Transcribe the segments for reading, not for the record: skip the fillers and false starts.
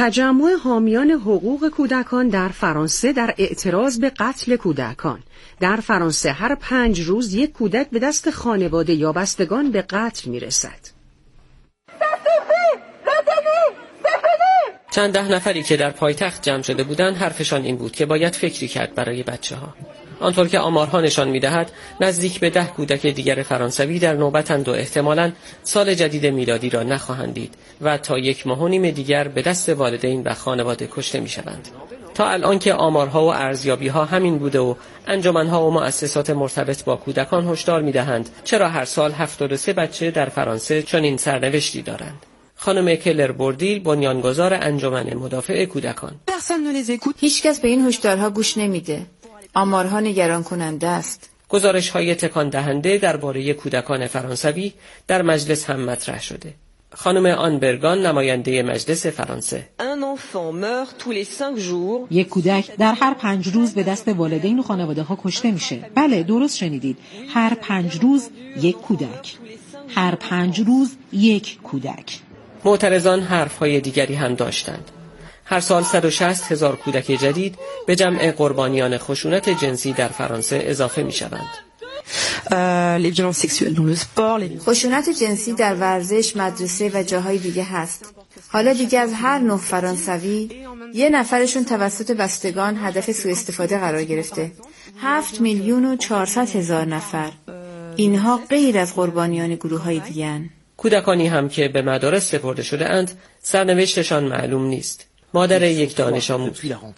تجمع حامیان حقوق کودکان در فرانسه در اعتراض به قتل کودکان. در فرانسه هر 5 روز یک کودک به دست خانواده یا بستگان به قتل میرسد. چند ده نفری که در پایتخت جمع شده بودند حرفشان این بود که باید فکری کرد برای بچه‌ها. آنطور که آمارها نشان می‌دهد نزدیک به 10 کودک دیگر فرانسوی در نوبتند و احتمالاً سال جدید میلادی را نخواهند دید و تا 1 ماه و نیم دیگر به دست والدین و خانواده کشته می‌شوند. تا الان که آمارها و ارزیابی‌ها همین بوده و انجمن‌ها و مؤسسات مرتبط با کودکان هشدار می‌دهند چرا هر سال 73 بچه در فرانسه چنین سرنوشتی دارند. خانم کلر بوردیل، بنیانگذار انجمن مدافع کودکان: هیچکس به این هشدارها گوش نمیده. آمارها نگران کننده است. گزارش‌های تکان دهنده درباره کودکان فرانسوی در مجلس هم مطرح شده. خانم آن برگان، نماینده مجلس فرانسه: یک کودک در هر 5 روز به دست والدین و خانواده‌ها کشته میشه. بله، درست شنیدید. هر 5 روز یک کودک. هر 5 روز یک کودک. معترضان حرف‌های دیگری هم داشتند. هر سال 160,000 کودک جدید به جمع قربانیان خشونت جنسی در فرانسه اضافه می‌شوند. خشونت جنسی در ورزش، مدرسه و جاهای دیگه هست. حالا دیگه از هر 9 فرانسوی 1 نفرشون توسط بستگان هدف سوء استفاده قرار گرفته. 7,400,000 نفر. اینها غیر از قربانیان گروه‌های دیگه هستند. کودکانی هم که به مدارس سپرده شده اند سرنوشتشان معلوم نیست. مادر یک دانش آموز: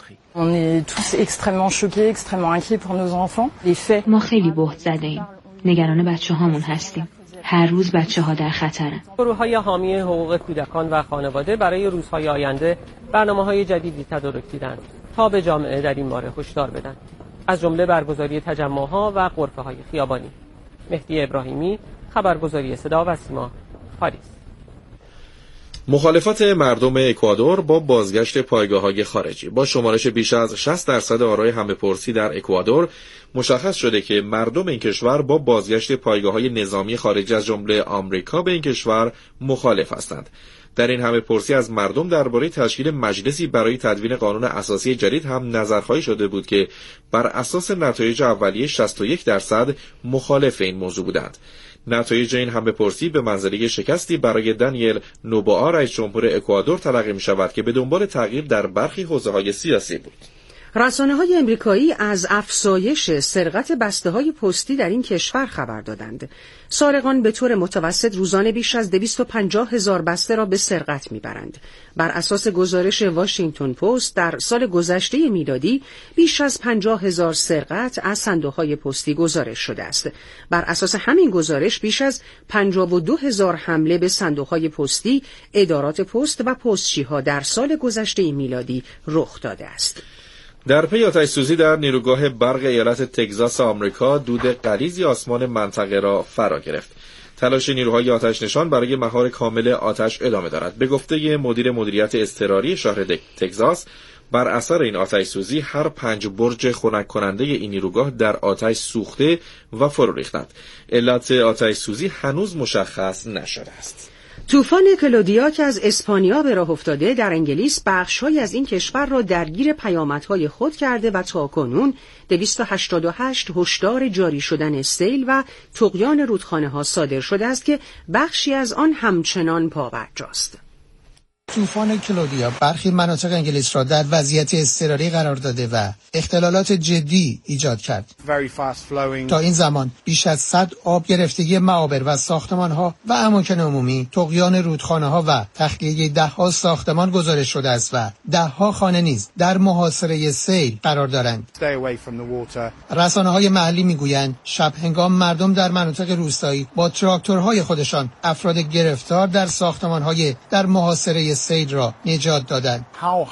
ما خیلی بهت زده ایم. نگران بچه‌هامون هستیم. هر روز بچه‌ها در خطرن. گروه‌های حامی حقوق کودکان و خانواده برای روزهای آینده برنامه‌های جدیدی تدارک دیدند تا به جامعه در این باره هشدار بدن، از جمله برگزاری تجمع‌ها و غرفه‌های خیابانی. مهدی ابراهیمی، خبرگزاری صدا و سیما، پاریس. مخالفت مردم اکوادور با بازگشت پایگاه‌های خارجی. با شمارش بیش از 60% آرای همه‌پرسی در اکوادور مشخص شده که مردم این کشور با بازگشت پایگاه‌های نظامی خارجی از جمله آمریکا به این کشور مخالف هستند. در این همه‌پرسی از مردم درباره تشکیل مجلسی برای تدوین قانون اساسی جدید هم نظرخواهی شده بود که بر اساس نتایج اولیه 61% مخالف این موضوع بودند. نتایج این همه‌پرسی به منزله شکستی برای دانیل نوبوآ رئیس جمهور اکوادور تلقی می شود که به دنبال تغییر در برخی حوزه‌های سیاسی بود. رسانه‌های امریکایی از افزایش سرقت بسته‌های پستی در این کشور خبر دادند. سارقان به طور متوسط روزانه بیش از 250,000 بسته را به سرقت می‌برند. بر اساس گزارش واشنگتن پست در سال گذشته میلادی بیش از 50,000 سرقت از صندوق‌های پستی گزارش شده است. بر اساس همین گزارش بیش از 52,000 حمله به صندوق‌های پستی، ادارات پست و پستچی‌ها در سال گذشته میلادی رخ داده است. در پی آتش‌سوزی در نیروگاه برق ایالت تگزاس آمریکا، دود غلیظی آسمان منطقه را فرا گرفت. تلاش نیروهای آتش‌نشان برای مهار کامل آتش ادامه دارد. به گفته مدیر مدیریت اضطراری شهر تگزاس، بر اثر این آتش‌سوزی هر 5 برج خنک کننده این نیروگاه در آتش سوخته و فرو ریختند. علت آتش‌سوزی هنوز مشخص نشده است. طوفان کلودیا که از اسپانیا به راه افتاده در انگلیس بخش‌هایی از این کشور را درگیر پیامدهای خود کرده و تاکنون 288 هشدار جاری شدن سیل و طغیان رودخانه‌ها صادر شده است که بخشی از آن همچنان پابرجاست. طوفان کلودیا برخی مناطق انگلیس را در وضعیت اضطراری قرار داده و اختلالات جدی ایجاد کرد. تا این زمان بیش از 100 آب گرفتگی معابر و ساختمان‌ها و اماکن عمومی، طغیان رودخانه‌ها و تخلیه 10 ساختمان گزارش شده است و 10 خانه نیز در محاصره سیل قرار دارند. رسانه‌های محلی می‌گویند شب هنگام مردم در مناطق روستایی با تراکتورهای خودشان افراد گرفتار در ساختمان‌های در محاصره سیل را نجات دادند.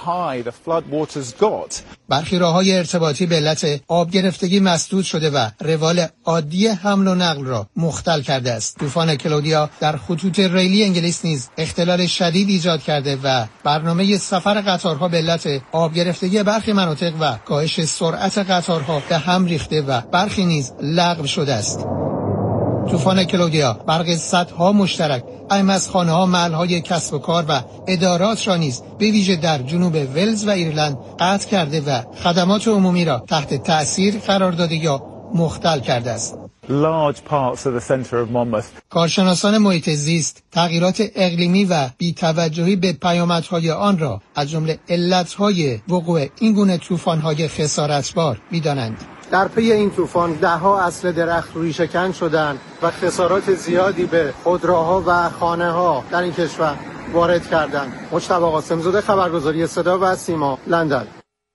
برخی راه‌های ارتباطی به علت آب گرفتگی مسدود شده و روال عادی حمل و نقل را مختل کرده است. طوفان کلودیا در خطوط ریلی انگلیس نیز اختلال شدید ایجاد کرده و برنامه سفر قطارها به علت آب گرفتگی برخی مناطق و کاهش سرعت قطارها به هم ریخته و برخی نیز لغو شده است. طوفان کلودیا برق صدها مشترک اهم از خانه‌ها، محل‌های کسب و کار و ادارات را نیز به ویژه در جنوب ولز و ایرلند قطع کرده و خدمات عمومی را تحت تأثیر قرار داده یا مختل کرده است. کارشناسان محیط زیست تغییرات اقلیمی و بی‌توجهی به پیامدهای آن را از جمله علتهای وقوع این گونه طوفان‌های خسارتبار می‌دانند. در پی این طوفان ده‌ها اصل درخت ریشه‌کن شدند و خسارات زیادی به خودروها و خانه‌ها در این کشور وارد کردند. مجتبی قاسم‌زاده، خبرگزاری صدا و سیما، لندن.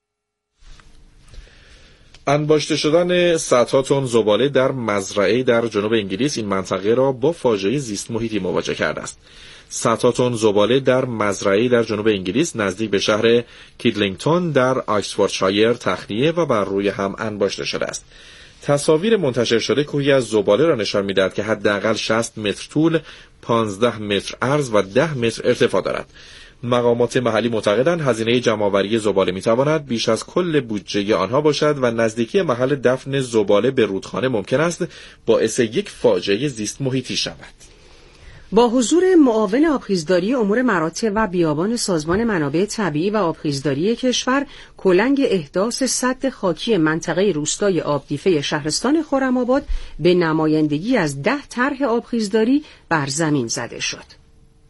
انباشته شدن صدها تن زباله در مزرعه‌ای در جنوب انگلیس این منطقه را با فاجعه زیست محیطی مواجه کرده است. صدها تن زباله در مزرعه‌ای در جنوب انگلیس نزدیک به شهر کیدلینگتون در آکسفوردشایر تخلیه و بر روی هم انباشته شده است. تصاویر منتشر شده کوهی از زباله را نشان می‌دهد که حداقل 60 متر طول، 15 متر عرض و 10 متر ارتفاع دارد. مقامات محلی معتقدند هزینه جمع‌آوری زباله می‌تواند بیش از کل بودجه آنها باشد و نزدیکی محل دفن زباله به رودخانه ممکن است باعث یک فاجعه زیست محیطی شود. با حضور معاون آبخیزداری امور مراتع و بیابان سازمان منابع طبیعی و آبخیزداری کشور، کلنگ احداث سد خاکی منطقه روستای آبدیفه شهرستان خرم‌آباد به نمایندگی از 10 طرح آبخیزداری بر زمین زده شد.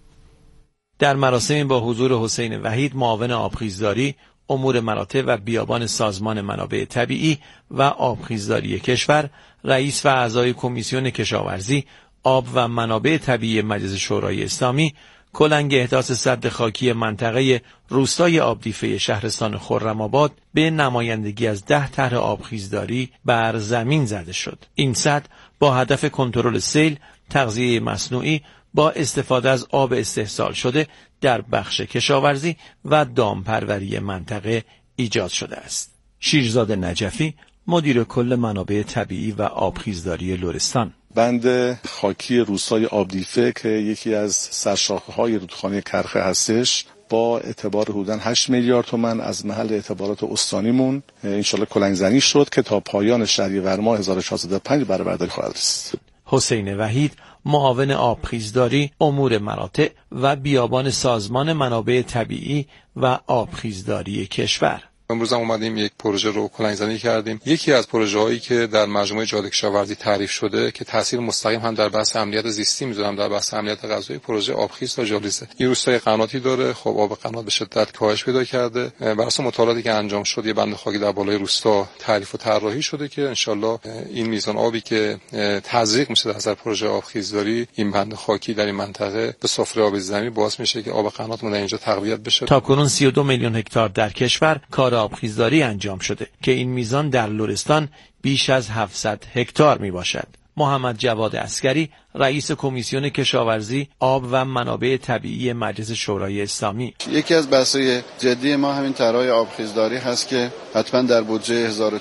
در مراسم با حضور حسین وحید، معاون آبخیزداری امور مراتع و بیابان سازمان منابع طبیعی و آبخیزداری کشور، رئیس و اعضای کمیسیون کشاورزی، آب و منابع طبیعی مجلس شورای اسلامی، کلنگ احداث سد خاکی منطقه روستای آبدیفه شهرستان خرم‌آباد به نمایندگی از 10 طرح آبخیزداری بر زمین زده شد. این سد با هدف کنترل سیل، تغذیه مصنوعی با استفاده از آب استحصال شده در بخش کشاورزی و دامپروری منطقه ایجاد شده است. شیرزاد نجفی، مدیر کل منابع طبیعی و آبخیزداری لرستان: بند خاکی روستای آبدیفه که یکی از سرشاخه‌های رودخانه کرخه هستش، با اعتبار حدوداً 8 میلیارد تومان از محل اعتبارات استانیمون انشالله کلنگ زنی شد که تا پایان شهریور ماه 1405 برآورداری خواهد رسید. حسین وحید، معاون آبخیزداری امور مراتع و بیابان سازمان منابع طبیعی و آبخیزداری کشور: امروز هم اومدیم یک پروژه رو کلنگ‌زنی کردیم. یکی از پروژه‌هایی که در مجموعه جاده کشاورزی تعریف شده که تاثیر مستقیم هم در بحث امنیت زیستی میذارم، در بحث امنیت غذایی، پروژه آبخیز تا جالیزه. این روستای قناتی داره. خب آب قنات به شدت کاهش پیدا کرده. بر اساس مطالعاتی که انجام شد یه بند خاکی در بالای روستا تعریف و طراحی شده که انشالله این میزان آبی که تزریق میشه در اثر پروژه آبخیزداری، این بند خاکی در این منطقه به سفره آب زمین باعث میشه که آب قناتمون اینجا تقویت بشه. تاکنون 32 میلیون هکتار در کشور کار آبخیزداری انجام شده که این میزان در لرستان بیش از 700 هکتار می باشد. محمد جواد عسکری، رئیس کمیسیون کشاورزی، آب و منابع طبیعی مجلس شورای اسلامی: یکی از بحث‌های جدی ما همین طرح‌های آبخیزداری هست که حتما در بودجه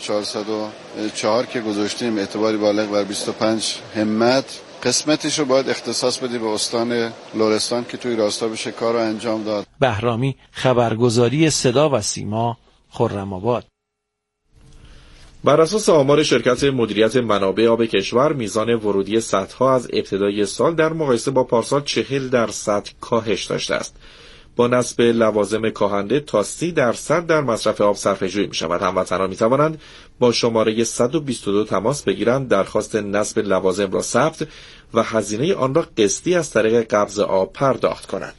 1404 که گذاشتیم اعتباری بالغ بر 25 همت قسمتش رو باید اختصاص بدی به استان لرستان که توی راستا بشه کار رو انجام داد. بهرامی، خبرگزاری صدا و سیما، خرم‌آباد. بر اساس آمار شرکت مدیریت منابع آب کشور، میزان ورودی سدها از ابتدای سال در مقایسه با پارسال 40% کاهش داشته است. با نصب لوازم کاهنده تا 30% در مصرف آب صرفه‌جویی می‌شود. هموطنان می‌توانند با شماره 122 تماس بگیرند، درخواست نصب لوازم را ثبت و هزینه آن را قسطی از طریق قبض آب پرداخت کنند.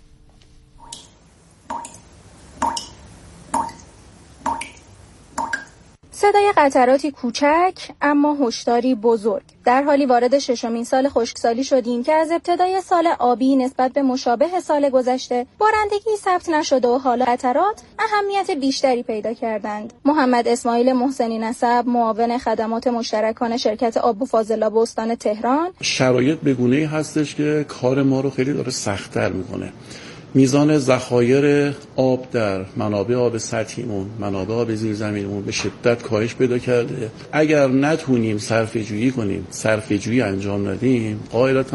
صدای قطراتی کوچک اما هشداری بزرگ. در حالی وارد 6مین سال خشکسالی شدیم که از ابتدای سال آبی نسبت به مشابه سال گذشته بارندگی ثبت نشده و حالا قطرات اهمیت بیشتری پیدا کردند. محمد اسماعیل محسنی نسب، معاون خدمات مشترکان شرکت آب و فاضلاب استان تهران: شرایط به گونه‌ای هستش که کار ما رو خیلی داره سخت‌تر می‌کنه. میزان ذخایر آب در منابع آب سطحیمون، منابع آب زیرزمینیمون به شدت کاهش پیدا کرده. اگر نتونیم صرفه‌جویی کنیم، صرفه‌جویی انجام ندیم، قاعدتاً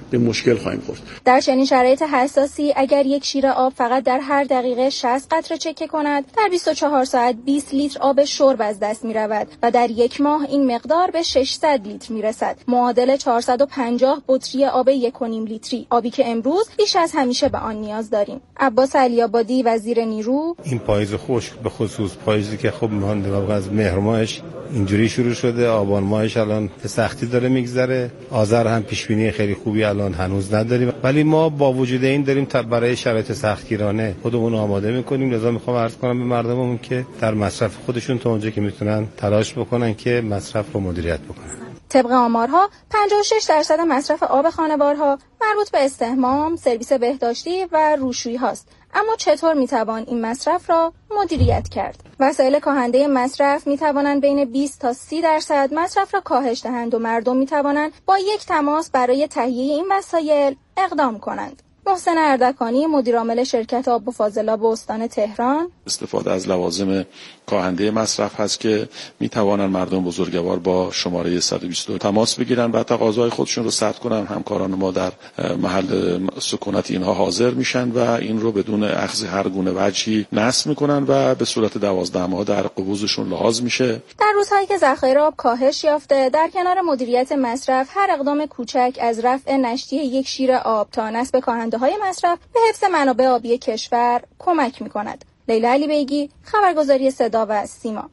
به مشکل خواهیم خورد. در چنین شرایط حساسی اگر یک شیر آب فقط در هر دقیقه 60 قطره چکه کند، در 24 ساعت 20 لیتر آب شرب از دست می رود و در یک ماه این مقدار به 600 لیتر می رسد، معادل 450 بطری آب 1.5 لیتری، آبی که امروز بیش از همیشه به آن نیاز داریم. عباس علی‌آبادی، وزیر نیرو: این پاییز خشک به خصوص پاییزی که خب ما از مهر ماهش اینجوری شروع شده، آبان ماهش الان به سختی داره میگذره، آذر هم پیش بینی خیلی خوبی الان هنوز نداریم، ولی ما با وجود این داریم برای شرایط سختگیرانه خودمون آماده میکنیم. لذا میخوام عرض کنم به مردممون که در مصرف خودشون تا اونجا که میتونن تلاش بکنن که مصرف رو مدیریت بکنن. طبق آمارها 56% مصرف آب خانوارها مربوط به استحمام، سرویس بهداشتی و روشویی هاست. اما چطور میتوان این مصرف را مدیریت کرد؟ وسایل کاهنده مصرف میتوانند بین 20 تا 30% مصرف را کاهش دهند و مردم میتوانند با یک تماس برای تهیه این وسایل اقدام کنند. محسن اردکانی، مدیرعامل شرکت آب و فاضلاب استان تهران: استفاده از لوازم کاهنده مصرف هست که میتوانند مردم بزرگوار با شماره 122 تماس بگیرن و تقاضای خودشون رو ثبت کنن. همکاران ما در محل سکونت اینها حاضر میشن و این رو بدون اخذ هر گونه وجهی نصب میکنن و به صورت 12 ماه در قبوزشون لحاظ میشه. در روزهایی که ذخایر آب کاهش یافته، در کنار مدیریت مصرف، هر اقدام کوچک از رفع نشتی یک شیر آب تا نصب کاهنده‌های مصرف به حفظ منابع آبی کشور کمک می‌کند. لیلا علیبیگی، خبرگزاری صدا و سیما.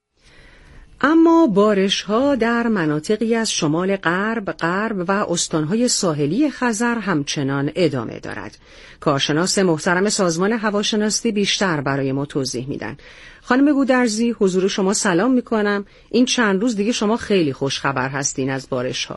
اما بارش‌ها در مناطقی از شمال غرب و استان‌های ساحلی خزر همچنان ادامه دارد. کارشناس محترم سازمان هواشناسی بیشتر برای ما توضیح میدن. خانم گودرزی، حضور شما سلام میکنم. این چند روز دیگه شما خیلی خوش خبر هستین از بارش‌ها.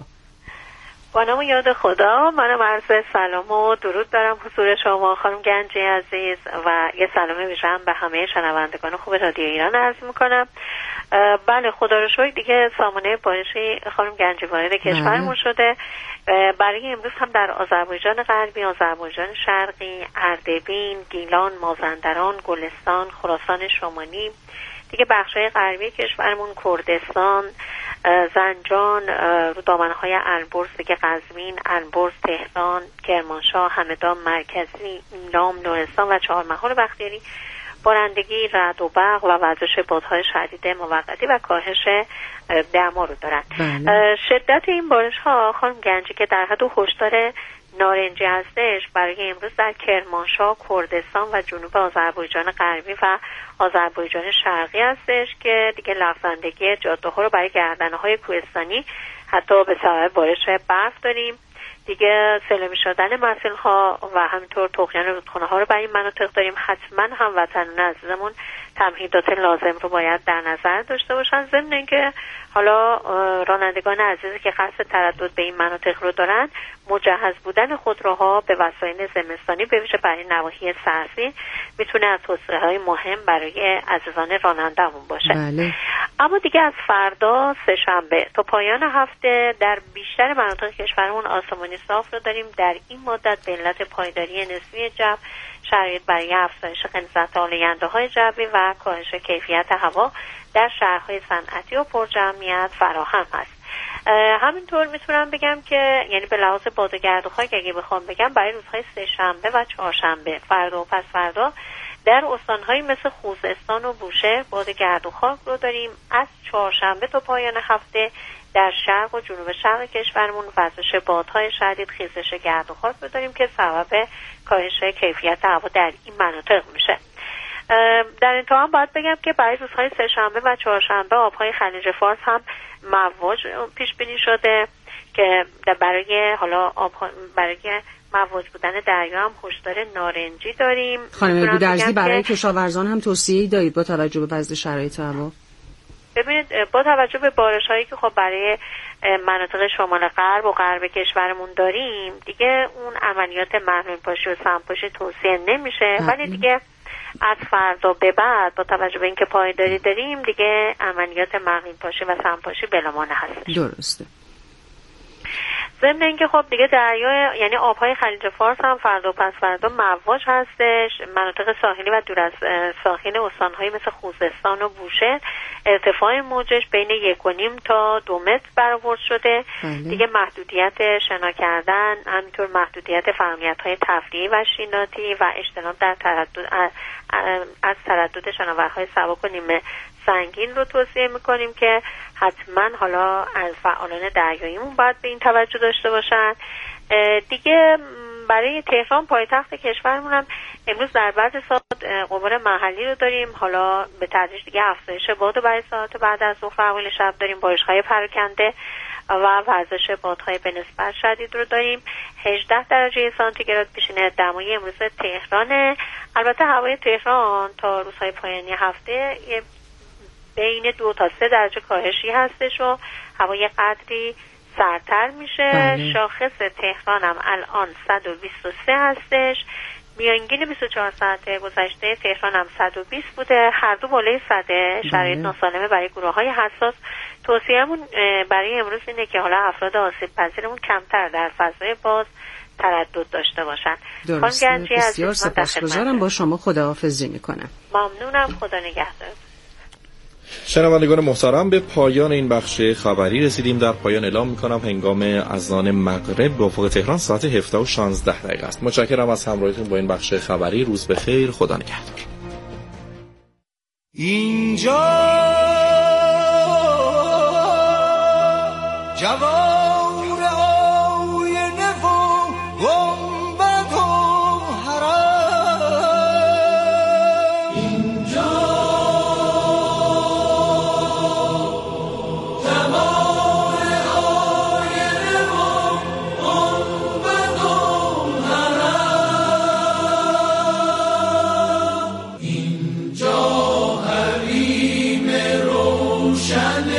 با نام یاد خدا، منم عرض سلام و درود دارم حضور شما خانم گنجی عزیز و یه سلام ویژه به همه شنوندگان خوب رادیو ایران عرض میکنم. بله، خدا رو شکر دیگه سامانه بارشی خانم گنجی وارد کشورمون شده. برای امروز هم در آذربایجان غربی، آذربایجان شرقی، اردبیل، گیلان، مازندران، گلستان، خراسان شمالی، دیگه بخشای غربی کشورمون، کردستان، زنجان، رو دامنه‌های البرز دیگه قزوین، البرز، تهران، کرمانشاه، همدان مرکزی، ایلام، لرستان و چهارمحال بختیاری بارندگی، رعد و برق و وزش بادهای شدید موقتی و کاهش دما رو دارن. شدت این بارش‌ها خانم گنجی که در حد هشدار نارنجی هستش برای امروز در کرمانشاه، کردستان و جنوب آذربایجان غربی و آذربایجان شرقی هستش که دیگه لغزندگی جاده‌ها رو برای گردنه‌های کوهستانی حتی به سبب بارش برف داریم. دیگه سیلابی شدن مسیل‌ها و همینطور طغیان رودخانه‌ها رو برای این مناطق داریم. حتما هم وطنان عزیزمون تمهیدات لازم رو باید در نظر داشته باشن. ضمن اینکه حالا رانندگان عزیزی که قصد تردد به این مناطق رو دارن، مجهز بودن خودروها به وسایل زمستانی به ویژه برای نواحی سرزمین میتونه از توصیه‌های مهم برای عزیزان راننده‌مون باشه. بله. اما دیگه از فردا سه‌شنبه تا پایان هفته در بیشتر مناطق کشورمون آسمانی صاف رو داریم. در این مدت به علت پایداری نسبی جو، شرایط برای افزایش غلظت آلاینده‌های جوی و کاهش کیفیت هوا در شهرهای صنعتی و پرجمعیت فراهم است. همینطور میتونم بگم که یعنی به لحاظ باد و گرد و خاک اگه بخوام بگم برای روزهای سه‌شنبه و چهارشنبه، فردا و پس فردا در استان‌هایی مثل خوزستان و بوشهر باد گرد و خاک رو داریم. از چهارشنبه تا پایان هفته در شرق و جنوب شرق کشورمون وزش بادهای شدید، خیزش گرد و خاک رو داریم که سبب کاهش کیفیت هوا در این مناطق میشه. در انتها باید بگم که برای روزهای سه‌شنبه و چهارشنبه آبهای خلیج فارس هم مواج پیش بینی شده که برای مواج بودن دریا هم هشدار نارنجی داریم. خانم گودرزی، برای کشاورزان هم توصیه‌ای دارید با توجه به وضع شرایط هوا؟ ببینید، با توجه به بارش‌هایی که خب برای مناطق شمال غرب و غرب کشورمون داریم، دیگه اون عملیات محمول پاشی و سمپاشی توصیه نمیشه. ولی دیگه از فردا به بعد با توجه به اینکه پایداری داریم، دیگه عملیات محمول پاشی و سمپاشی بلامانع هستش. درسته. ضمن اینکه خب دیگه دریا یعنی آبهای خلیج فارس هم فردا و پس فردا مواج هستش. مناطق ساحلی و دور از ساحل استان‌های مثل خوزستان و بوشهر ارتفاع موجش بین 1.5 تا 2 متر برآورد شده. دیگه محدودیت شنا کردن، همینطور محدودیت فعالیت‌های تفریحی و شیناتی و اجتناب در از تردد شناورهای سبک و نیمه سنگین رو توصیه میکنیم که حتما حالا از فعالان دریاییمون باید به این توجه داشته باشن. دیگه برای تهران پایتخت کشورمون هم امروز در بعض ساعات غبار محلی رو داریم. حالا به تدریج دیگه افزایش باد برای ساعات بعد از ظهر اول شب داریم. بارش‌های پراکنده و وزش بادهای به نسبت شدید رو داریم. 18 درجه سانتیگراد پیشینه دمای امروز تهرانه. البته هوای تهران تا روزهای پایانی هفته بین 2 تا 3 درجه کاهشی هستش و هوای قدری سردتر میشه. شاخص تهران هم الان 123 هستش. میانگین 24 ساعت گذشته تهران هم 120 بوده. هر دو بالای 100. شرایط ناسالمه برای گروه‌های حساس. توصیه‌مون برای امروز اینه که حالا افراد آسیب پذیرمون کمتر در فضای باز تردد داشته باشن. درسته. بسیار سپاسگزارم. با شما خداحافظی میکنم. ممنونم. خدا نگهدار. شنوندگان محترم، به پایان این بخش خبری رسیدیم. در پایان اعلام میکنم هنگام اذان مغرب به افق تهران ساعت 17:16 است. متشکرم از همراهیتون با این بخش خبری. روز بخیر. خدا نگهدار. اینجا جوار آینه و گنبد و حرم، اینجا جوار آینه و گنبد و حرم، اینجا حریم روشن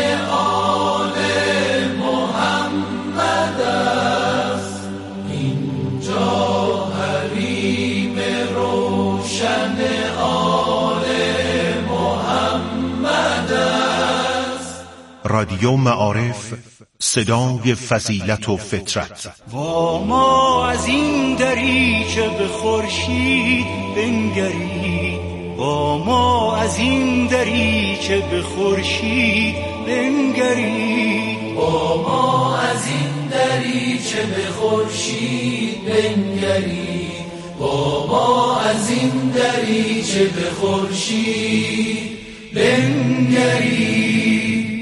رادیو معارف، صدای فضیلت و فطرت. با ما از این دریچه به خورشید بنگرید، با ما از این دریچه به خورشید بنگرید، با ما از این دریچه به خورشید بنگرید، با ما از این دریچه به خورشید بنگرید.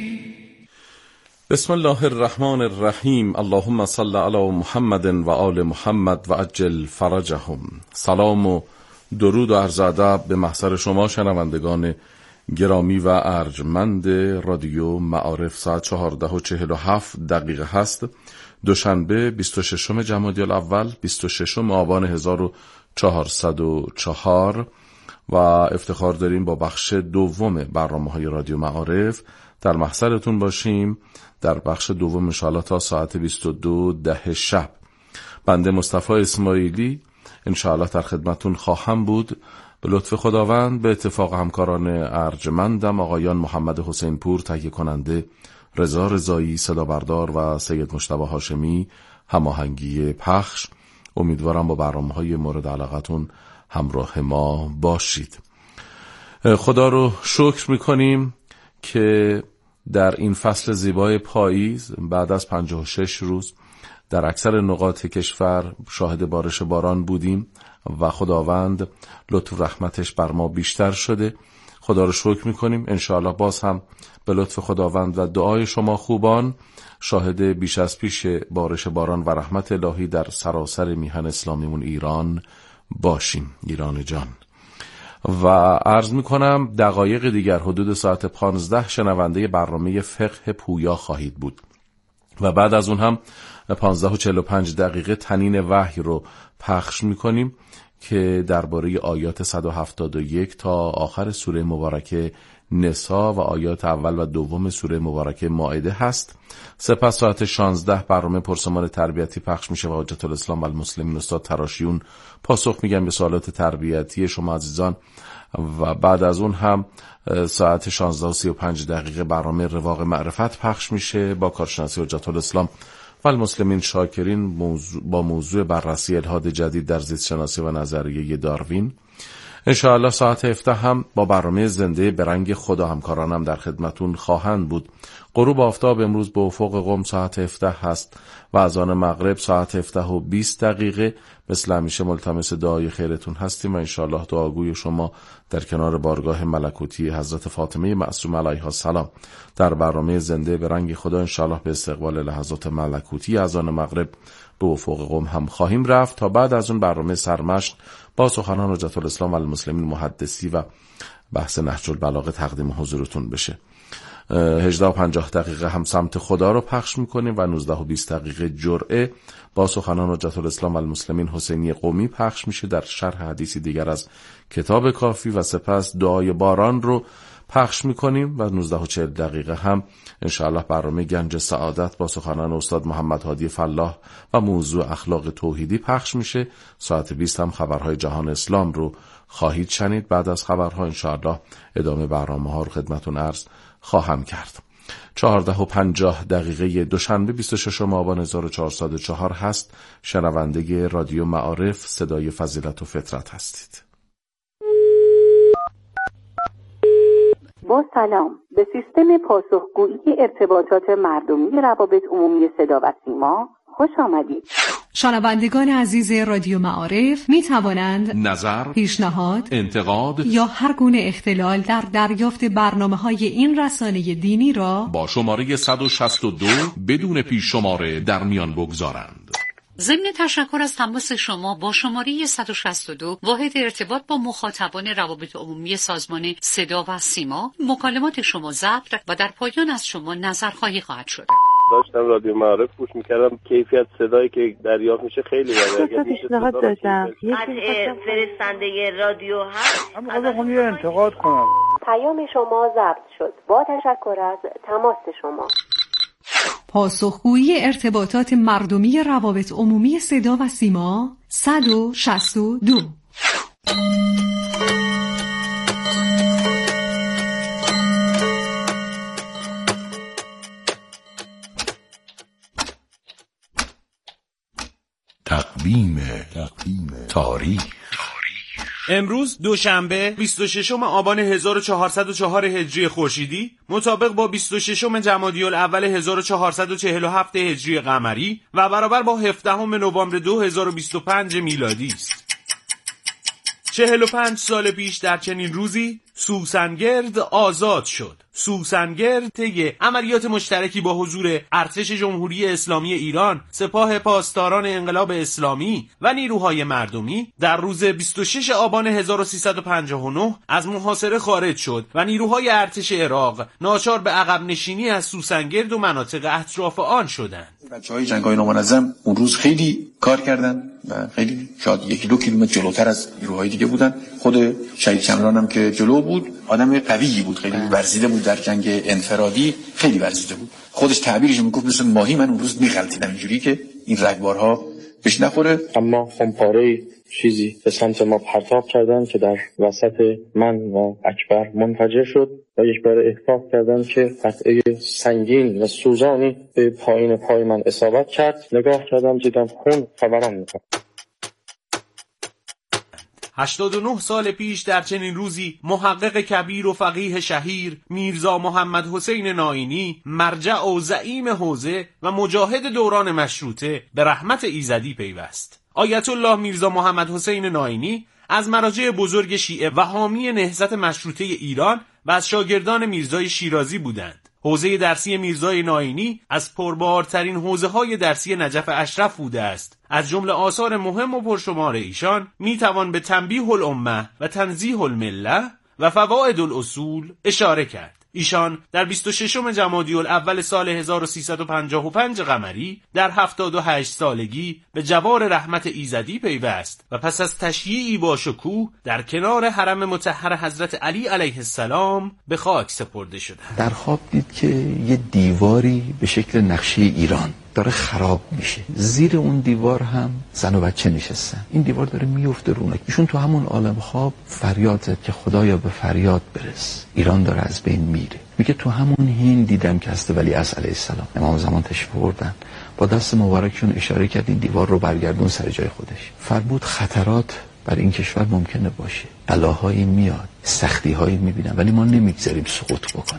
بسم الله الرحمن الرحیم. اللهم صل علی محمد و آل محمد و عجل فرجهم. سلام و درود و عرض ادب به محضر شما شنوندگان گرامی و ارجمند رادیو معارف. ساعت 14:47 هست. دوشنبه 26 جمادی الاول 26 آبان 1404 و افتخار داریم با بخش دوم برنامه‌های رادیو معارف در محضرتون باشیم. در بخش دوم انشاءالله تا ساعت 22:10 شب بنده مصطفی اسماعیلی انشاءالله در خدمتون خواهم بود. به لطف خداوند، به اتفاق همکاران ارجمندم آقایان محمد حسین پور تهیه کننده، رضا رضایی صدا بردار و سید مجتبی هاشمی هماهنگی پخش. امیدوارم با برنامه‌های مورد علاقتون همراه ما باشید. خدا رو شکر میکنیم که در این فصل زیبای پاییز بعد از 56 روز در اکثر نقاط کشور شاهد بارش باران بودیم و خداوند لطف و رحمتش بر ما بیشتر شده. خدا رو شکر میکنیم. انشاءالله باز هم به لطف خداوند و دعای شما خوبان شاهد بیش از پیش بارش باران و رحمت الهی در سراسر میهن اسلامیمون ایران باشیم. ایران جان. و عرض میکنم دقایق دیگر حدود ساعت 15 شنونده برنامه فقه پویا خواهید بود و بعد از اون هم 15:45 تنین وحی رو پخش میکنیم که درباره آیات 171 تا آخر سوره مبارکه نساء و آیات اول و دوم سوره مبارکه مائده هست. سپس ساعت 16 برنامه پرسمان تربیتی پخش میشه و حجت الاسلام و المسلمین استاد تراشیون پاسخ میگن به سوالات تربیتی شما عزیزان و بعد از اون هم ساعت 16:35 برنامه رواق معرفت پخش میشه با کارشناسی حجت الاسلام و المسلمین شاکرین با موضوع بررسی الحاد جدید در زیست شناسی و نظریه داروین. انشاءالله ساعت 17 هم با برنامه زنده به رنگ خدا همکارانم در خدمتون خواهند بود. غروب آفتاب امروز به افق قم ساعت 17 هست و اذان مغرب ساعت 17:20. مثل همیشه ملتمس دعای خیرتون هستیم و انشاءالله دعاگوی شما در کنار بارگاه ملکوتی حضرت فاطمه معصومه علیها السلام در برنامه زنده به رنگ خدا انشاءالله به استقبال لحظات ملکوتی اذان مغرب به افق قم هم خواهیم رفت تا بعد از اون برنامه سرمشق با سخنان حجت الاسلام و المسلمین محدثی و بحث نهج البلاغه تقدیم حضورتون بشه. 18:50 هم سمت خدا رو پخش میکنیم و 19:20 جرعه با سخنان حجت الاسلام و المسلمین حسینی قمی پخش میشه در شرح حدیثی دیگر از کتاب کافی و سپس دعای باران رو پخش میکنیم و 19:40 هم انشاءالله برنامه گنج سعادت با سخنان استاد محمد هادی فلاح و موضوع اخلاق توحیدی پخش میشه. ساعت 20 هم خبرهای جهان اسلام رو خواهید شنید. بعد از خبرها انشاءالله ادامه برنامه ها رو خدمتون عرض خواهم کرد. 14:50 دوشنبه 26 آبان 1404 هست. شنونده رادیو معارف صدای فضیلت و فطرت هستید. با سلام، به سیستم پاسخگویی ارتباطات مردمی روابط عمومی صدا و سیما خوش آمدید. شنوندگان عزیز رادیو معارف می توانند نظر، پیشنهاد، انتقاد یا هر گونه اختلال در دریافت برنامه‌های این رسانه دینی را با شماره 162 بدون پیش شماره در میان بگذارند. ضمن تشکر از تماس شما با شماره 162 واحد ارتباط با مخاطبان روابط عمومی سازمان صدا و سیما، مکالمات شما ضبط و در پایان از شما نظرخواهی خواهد شد. داشتم رادیو معارف گوش میکردم، کیفیت صدایی که دریافت میشه خیلی بده. پیشنهاد داشتم فرستنده رادیو هست. اما خب یه انتقاد کنم. پیام شما ضبط شد. با تشکر از تماس شما. پاسخگویی ارتباطات مردمی روابط عمومی صدا و سیما 162. تقویم تاریخ. امروز دوشنبه 26 آبان 1404 هجری خورشیدی مطابق با 26 جمادی الاول 1447 هجری قمری و برابر با 17 نوامبر 2025 میلادی است. 45 سال پیش در چنین روزی سوسنگرد آزاد شد. سوسنگرد طی عملیات مشترکی با حضور ارتش جمهوری اسلامی ایران، سپاه پاسداران انقلاب اسلامی و نیروهای مردمی در روز 26 آبان 1359 از محاصره خارج شد و نیروهای ارتش عراق ناچار به عقب نشینی از سوسنگرد و مناطق اطراف آن شدند. بچه‌های جنگ‌های نامنظم اون روز خیلی کار کردن و خیلی شاید 1-2 کیلومتر جلوتر از نیروهای دیگه بودن. خود شهید چمران هم که جلو بود آدم قویی بود، خیلی ورزیده بود، در جنگ انفرادی خیلی ورزیده بود. خودش تعبیرش میگفت مثل ماهی من اون روز میغلطیدم اینجوری که این رگبارها بهش نخوره. اما خمپاره چیزی به سمت ما پرتاب کردن که در وسط من و اکبر منفجر شد و یک بار احساس کردم که قطعه سنگین و سوزانی به پایین پای من اصابت کرد. نگاه کردم دیدم خون فوران میکنه. 89 سال پیش در چنین روزی محقق کبیر و فقیه شهیر میرزا محمد حسین ناینی، مرجع و زعیم حوزه و مجاهد دوران مشروطه، به رحمت ایزدی پیوست. آیت الله میرزا محمد حسین ناینی از مراجع بزرگ شیعه و حامی نهضت مشروطه ایران و از شاگردان میرزای شیرازی بودند. حوزه درسی میرزای ناینی از پربارترین حوزه‌های درسی نجف اشرف بوده است. از جمله آثار مهم و پرشمار ایشان میتوان به تنبیه الامه و تنزیه المله و فوائد الاصول اشاره کرد. ایشان در 26 جمادی الاول سال 1355 قمری در 78 سالگی به جوار رحمت ایزدی پیوست و پس از تشییعی با شکوه در کنار حرم مطهر حضرت علی علیه السلام به خاک سپرده شدند. در خواب دید که یه دیواری به شکل نقشه ایران داره خراب میشه. زیر اون دیوار هم زن و بچه نشستن، این دیوار داره میفته رو اونها. ایشون تو همون عالم خواب فریاد زد که خدایا به فریاد برس، ایران داره از بین میره. میگه تو همون هین دیدم که حضرت ولیعصر علیه السلام امام زمان تشریف آوردن، با دست مبارکشون اشاره کرد این دیوار رو برگردون سر جای خودش. فرمود خطرات بر این کشور ممکنه باشه، بلاهایی میاد، سختی‌هایی میبینن، ولی ما نمیگذاریم سقوط بکنه.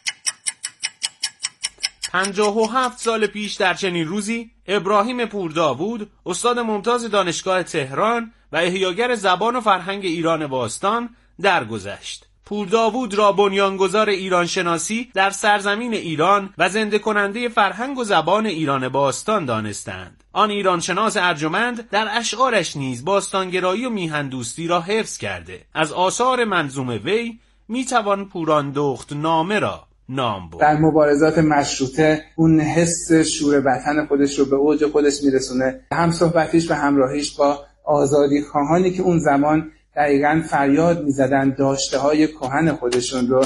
57 سال پیش در چنین روزی ابراهیم پورداوود، استاد ممتاز دانشگاه تهران و احیاگر زبان و فرهنگ ایران باستان درگذشت. پورداوود را بنیانگذار ایران شناسی در سرزمین ایران و زنده کننده فرهنگ و زبان ایران باستان دانستند. آن ایران شناس ارجمند در اشعارش نیز باستانگرایی و میهندوستی را حفظ کرده. از آثار منظوم وی میتوان پوراندخت نامه را نام برد. در مبارزات مشروطه اون حس شور وطن خودش رو به اوج خودش میرسونه، هم صحبتیش و همراهیش با آزادی خواهانی که اون زمان دقیقاً فریاد میزدن داشته های کهن خودشون رو.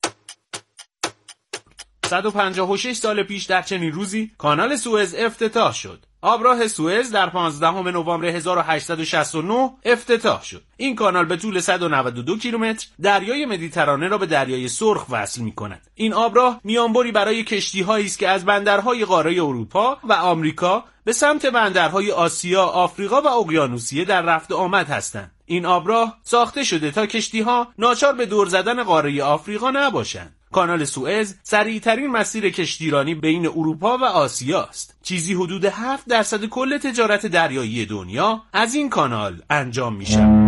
156 سال پیش در چنین روزی کانال سوئز افتتاح شد. آبراه سوئز در 15 نوامبر 1869 افتتاح شد. این کانال به طول 192 کیلومتر دریای مدیترانه را به دریای سرخ وصل می‌کند. این آبراه میانبری برای کشتی‌هایی است که از بندرهای قاره اروپا و آمریکا به سمت بندرهای آسیا، آفریقا و اقیانوسیه در رفت و آمد هستند. این آبراه ساخته شده تا کشتی‌ها ناچار به دور زدن قاره آفریقا نباشند. کانال سوئز سریعترین مسیر کشتیرانی بین اروپا و آسیا است. چیزی حدود 7% کل تجارت دریایی دنیا از این کانال انجام می شود.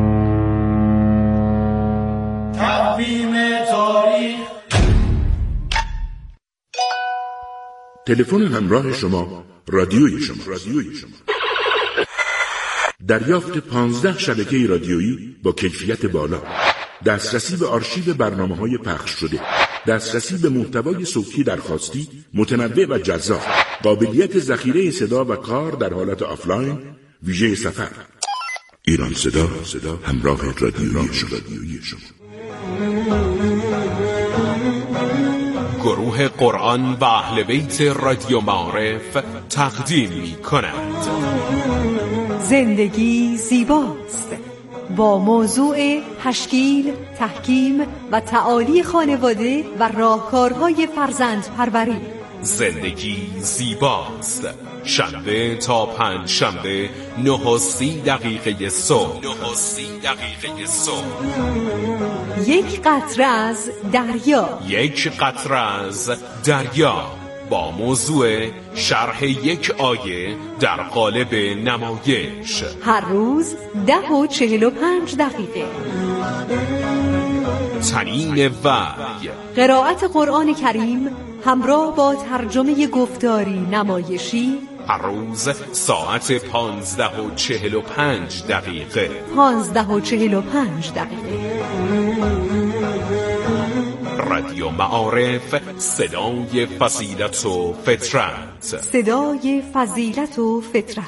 تقویم تاریخ. تلفن همراه شما، رادیوی شما. دریافت 15 شبکه رادیویی با کیفیت بالا، دسترسی به آرشیو برنامه‌های پخش شده، دسترسی به محتوای صوتی درخواستی متنوع و جذاب، قابلیت ذخیره صدا و کار در حالت آفلاین، ویژه سفر. ایران صدا همراه رادیویی شما. گروه قرآن و اهل بیت رادیو معارف تقدیم می‌کند. زندگی زیباست، با موضوع تشکیل، تحکیم و تعالی خانواده و راهکارهای فرزند پروری. زندگی زیباست، شنبه تا پنج شنبه 9:30 صبح. یک قطره از دریا، با موضوع شرح یک آیه در قالب نمایش، هر روز 10:45. تنین وحی، قرائت قرآن کریم همراه با ترجمه گفتاری نمایشی، هر روز ساعت 15:45. 15:45. رادیو معارف، صدای فضیلت و فطرت.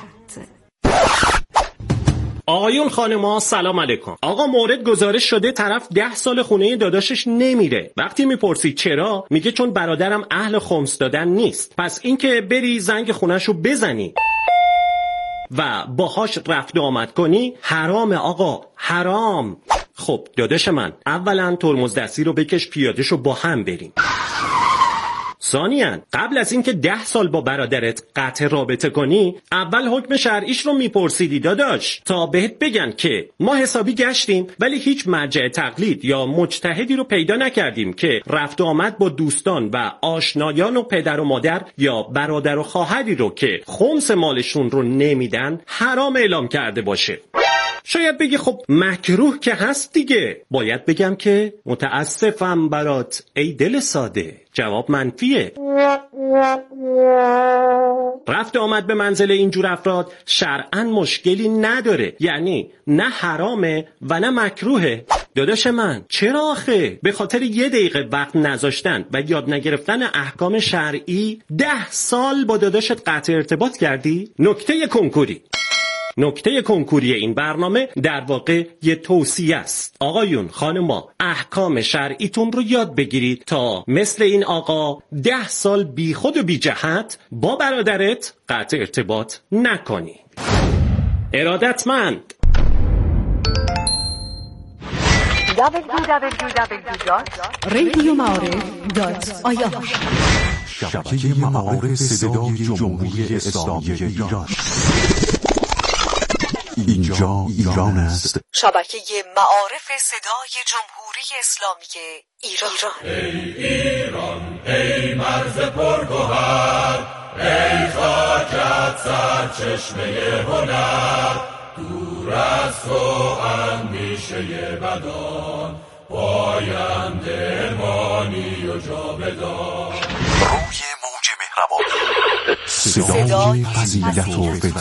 آقایون خانم‌ها سلام علیکم. آقا مورد گزارش شده طرف 10 سال خونه داداشش نمیره. وقتی میپرسی چرا، میگه چون برادرم اهل خمس دادن نیست. پس اینکه بری زنگ خونه‌شو بزنی و باهاش رفت و آمد کنی حرامه آقا، حرام. خب داداش من، اولا ترمز دستی رو بکش پیاده‌شو با هم بریم. ثانیاً قبل از اینکه 10 سال با برادرت قطع رابطه کنی، اول حکم شرعیش رو میپرسیدی داداش، تا بهت بگن که ما حسابی گشتیم ولی هیچ مرجع تقلید یا مجتهدی رو پیدا نکردیم که رفت و آمد با دوستان و آشنایان و پدر و مادر یا برادر و خواهری رو که خمس مالشون رو نمیدن حرام اعلام کرده باشه. شاید بگی خب مکروه که هست دیگه. باید بگم که متاسفم برات ای دل ساده. جواب منفیه. رفت آمد به منزل اینجور افراد شرعاً مشکلی نداره، یعنی نه حرامه و نه مکروهه. داداش من چرا آخه به خاطر 1 دقیقه وقت نذاشتن و یاد نگرفتن احکام شرعی 10 سال با داداشت قطع ارتباط کردی؟ نکته کنکوری. نکته کنکوری این برنامه در واقع یه توصیه است. آقایون خانما احکام شرعیتون رو یاد بگیرید تا مثل این آقا 10 سال بی خود و بی جهت با برادرت قطع ارتباط نکنی. ارادتمند. www.radiomعارف.ir شبکه معارف صدای جمهوری اسلامی ایران. اینجا ایران است. شبکه معارف صدای جمهوری اسلامی ایران. ای ایران ای مرز پرگوهر، ای خاکت سرچشمه هنر، دور از تو اندیشه بدان، پاینده مانی و جاودان. روی موج مهربانی، صدای فضیلت و فطرت.